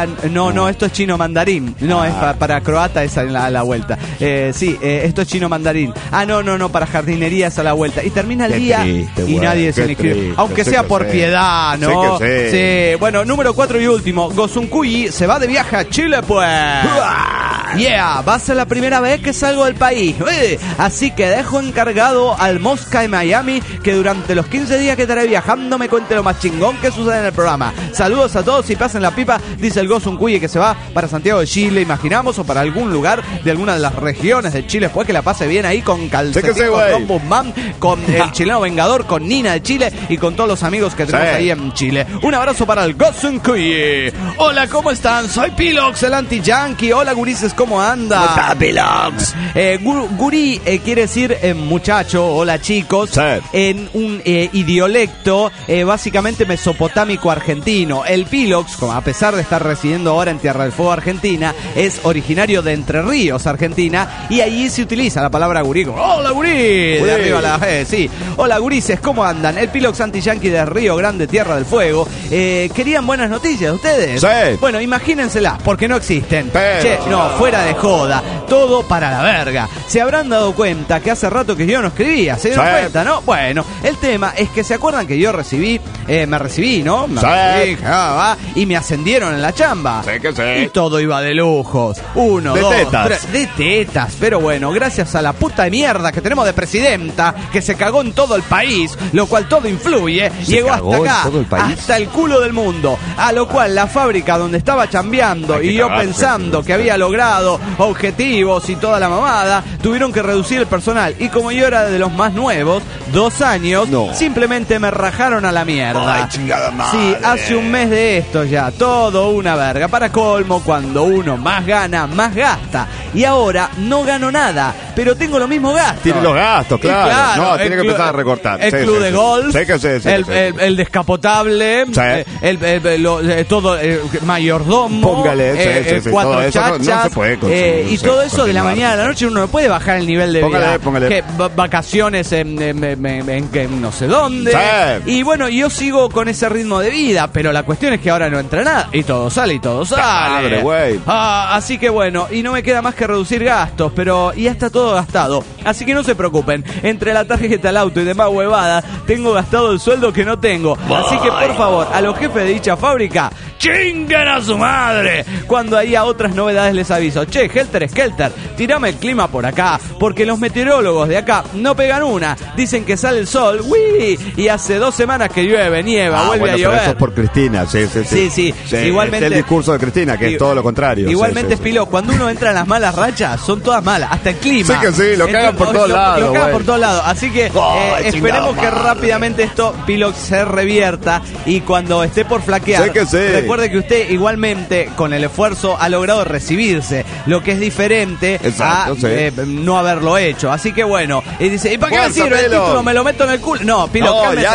no, esto es chino mandarín. No, es para croata esa a la vuelta. Esto es chino mandarín. No, para jardinería es a la vuelta. Y termina el día y nadie se inscribe. Aunque aunque sea por piedad, ¿no? Sí que sí. Sí. Bueno, número 4 y último. Gosuncuyi se va de viaje a Chile, pues. Yeah, va a ser la primera vez que salgo del país. Así que dejo encargado al Mosca de Miami que durante los 15 días que estaré viajando me cuente lo más chingón que sucede en el programa. Saludos a todos y pasen la pipa, dice el Gosuncuyi que se va para Santiago de Chile, imaginamos, o para algún lugar de alguna de las regiones de Chile, pues que la pase bien ahí con Calcetín, con Ron Bushman, con el chileno Vengador, con Nina de Chile y con todos los amigos que tenemos ahí en Chile. Un abrazo para el Gosuncuyi. Hola, ¿cómo están? Soy Pilox, el anti-yankee. Hola, gurises, ¿cómo anda? ¿Cómo está, Pilox? Guri quiere decir muchacho, hola chicos, en un idiolecto básicamente mesopotámico argentino. El Pilox, como a pesar de estar residiendo ahora en Tierra del Fuego, Argentina, es originario de Entre Ríos, Argentina, y allí se utiliza la palabra gurí. Hola, gurí. De arriba la sí. Hola, gurises, ¿cómo andan? El Pilox anti-yankee de Río Grande, Tierra del Fuego. ¿Querían buenas noticias ustedes? Sí. Bueno, imagínenselas, porque no existen. Pero... Che, no, fuera de joda, todo para la verga. Se habrán dado cuenta que hace rato que yo no escribía, ¿se dieron cuenta, no? Bueno, el tema es que se acuerdan que yo me recibí, ¿no? Y me ascendieron en la chamba. Sí que sí. Y todo iba de lujos. Uno, de dos, tetas. Tres, de tetas. Pero bueno, gracias a la puta de mierda que tenemos de presidenta, que se cagó en todo el país, lo cual todo influye, llegó hasta acá, hasta el culo del mundo. A lo cual la fábrica donde estaba chambeando y yo pensando que había logrado objetivos y toda la mamada, tuvieron que reducir el personal. Y como yo era de los más nuevos, 2 años, simplemente me rajaron a la mierda. Ay, chingada madre. Sí, hace un mes de esto ya, todo una verga. Para colmo, cuando uno más gana, más gasta. Y ahora no gano nada, pero tengo los mismos gastos. Tiene los gastos, claro. No, tiene que empezar a recortar. El club de golf, el descapotable, todo, mayordomo, póngale, 4 chachas, no se puede y todo eso de la mañana a la noche uno no puede bajar el nivel de vida. Póngale. Vacaciones en no sé dónde. Y bueno, yo sigo con ese ritmo de vida, pero la cuestión es que ahora no entra nada y todo sale. Madre, güey. Así que bueno, y no me queda más que reducir gastos, pero ya está todo gastado. Así que no se preocupen, entre la tarjeta, el auto y demás huevadas, tengo gastado el sueldo que no tengo. Así que por favor, a los jefes de dicha fábrica, ¡chinguen a su madre! Cuando haya otras novedades les aviso. Che, Helter Skelter, tirame el clima por acá, porque los meteorólogos de acá no pegan una. Dicen que sale el sol, ¡uy! Y hace 2 semanas que llueve, nieva, vuelve a llover. Pero eso es por Cristina, sí. Igualmente, es el discurso de Cristina, que es todo lo contrario. Igualmente, Pilo, cuando uno entra en las malas rachas, son todas malas, hasta el clima. Sí que sí, lo cagan por todos lados. Lo cagan por todos lados. Así que esperemos que rápidamente esto, Pilo, se revierta y cuando esté por flaquear, recuerde que usted igualmente con el esfuerzo ha logrado recibirse, lo que es diferente a no haberlo hecho. Así que bueno, y dice, ¿y para qué me sirve el título? ¿Me lo meto en el culo? No, Pilo,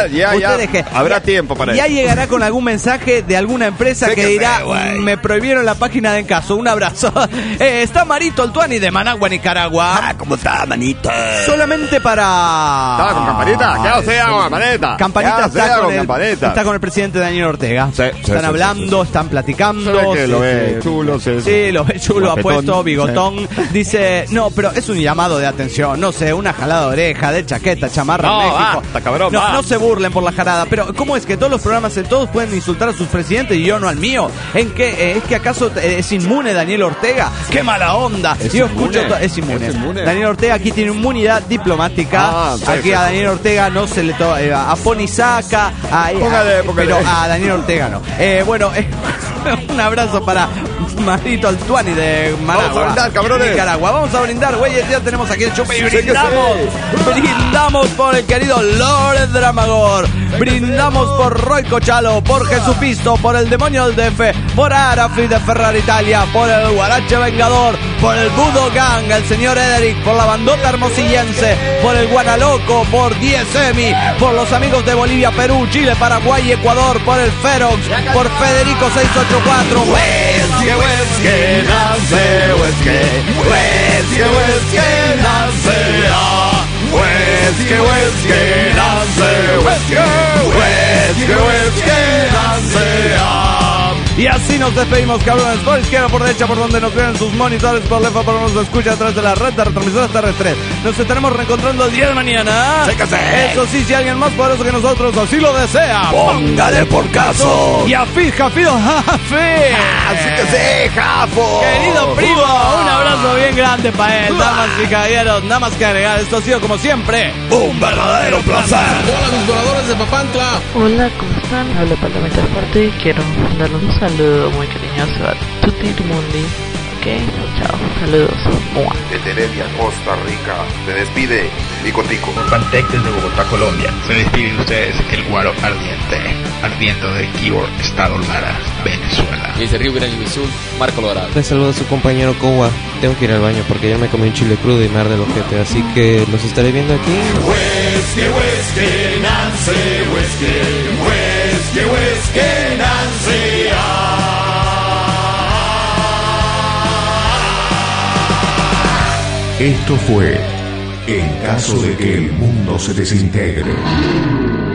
habrá tiempo para eso. Ya llegará con algún mensaje de alguna empresa que dirá, me prohibieron la página de Encaso. Un abrazo. Está Marito Altuani de Managua, Nicaragua. ¿Cómo está, manito? Solamente para... ¿Estaba con Campanita? ¿Qué hace con Campanita? Campanita está con el presidente Daniel Ortega. Están hablando, están platicando. Lo ve chulo. Sí, lo ve chulo, apuesto, bigotón. Dice, no, pero es un llamado de atención. No sé, una jalada de oreja, de chaqueta, chamarra en México. Cabrón, no se burlen por la jarada. Pero, ¿cómo es que todos los programas de todos pueden insultar a sus presidentes y yo no al mío? ¿En qué? ¿Es que acaso es inmune Daniel Ortega? ¡Qué mala onda! Es inmune. Daniel Ortega aquí tiene inmunidad diplomática. Aquí a Daniel Ortega no se le a Ponisaca, pero a Daniel Ortega no. Bueno, un abrazo para Marito Altuani de Managua. Vamos a brindar, cabrones. Nicaragua. Vamos a brindar, güeyes. Ya tenemos aquí el chupe y brindamos. Brindamos por el querido Lord Dramagor. Brindamos por Roy Cochalo, por Jesucristo, por el demonio del DF, por Arafri de Ferrari Italia, por el Guarache Vengador, por el Budo Gang, el señor Ederic, por la bandota hermosillense, por el Guanaloco, por 10 Emi, por los amigos de Bolivia, Perú, Chile, Paraguay y Ecuador, por el Ferox, por Federico 684. Que nace, Y así nos despedimos, cabrones. Por izquierda, por derecha, por donde nos vean sus monitores, por left, por donde nos escucha a través de la red de retransmisoras terrestres. Nos estaremos reencontrando el día de mañana. Eso sí, si alguien más poderoso que nosotros así lo desea, póngale por caso. Y a Fid, Jafido, Jafe. Así que sí, Jafo. Querido primo, un abrazo bien grande para él. Damas y caballeros, nada más que agregar. Esto ha sido como siempre un verdadero placer. Hola, mis voladores de Papantla. Hola, ¿cómo están? Hablo Paloma Transporte y quiero darles un saludo muy cariñoso a Tutti Mundi. Ok, chao, saludos. Desde Heredia, Costa Rica, se despide Tico Tico. Pantec desde Bogotá, Colombia. Se despide de ustedes el Guaro ardiente de Keyboard, Estado Lara, Venezuela. Y desde Río Grande do Sul, Marco Lorado. Les saludo a su compañero Kowa. Tengo que ir al baño porque ya me comí un chile crudo y me arde el ojete, así que los estaré viendo aquí. Whiskey, Nancy, whiskey, Nancy. Esto fue En caso de que el mundo se desintegre.